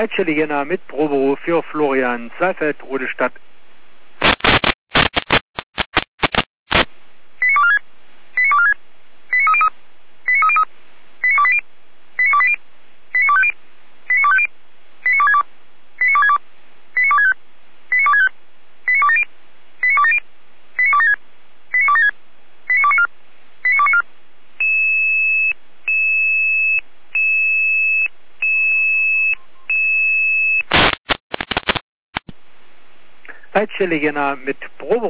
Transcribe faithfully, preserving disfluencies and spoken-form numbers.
Zeitstelle mit Proberuf für Florian Seifert, Rodestadt. Zeitstelle mit Proberuf.